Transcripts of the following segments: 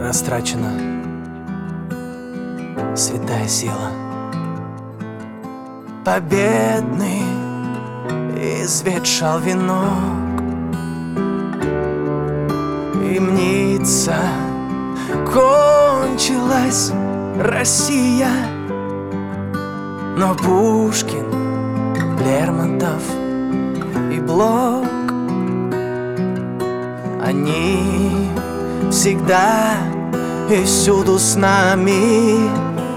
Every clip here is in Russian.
растрачена святая сила. Победный изветшал венок, и мнится, кончилась Россия. Но Пушкин, Лермонтов и Блок, они всегда и всюду с нами,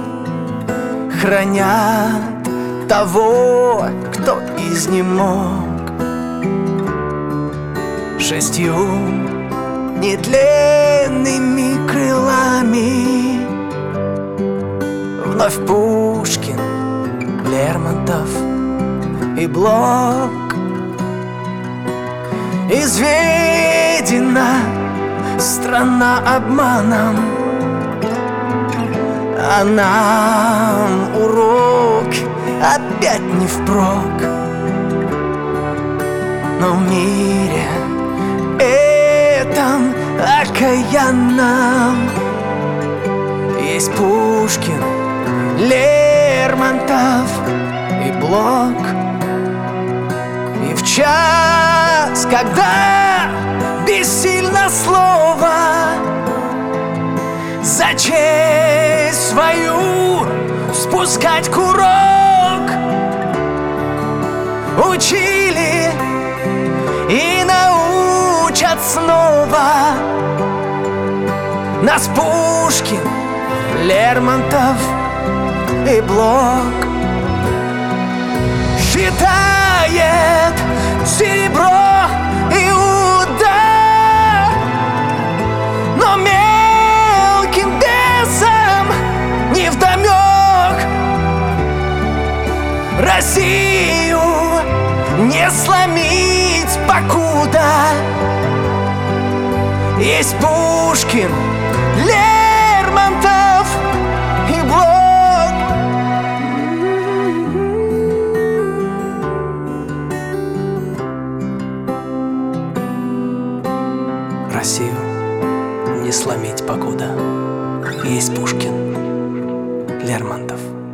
хранят того, кто изнемог. 6 нетленными крылами вновь Пушкин, Лермонтов и Блок. Изведена страна обманом, а нам урок опять не впрок. Но в мире этом окаянном есть Пушкин, Лермонтов и Блок. И в час, когда бессильно слово за честь свою спускать курок, учили и научат снова нас Пушкин, Лермонтов и Блок. Считает серебро Иуда, но мелким бесам невдомек. Россию не сломить, покуда есть Пушкин, Лермонтов и Блок. Россию не сломить, покуда есть Пушкин, Лермонтов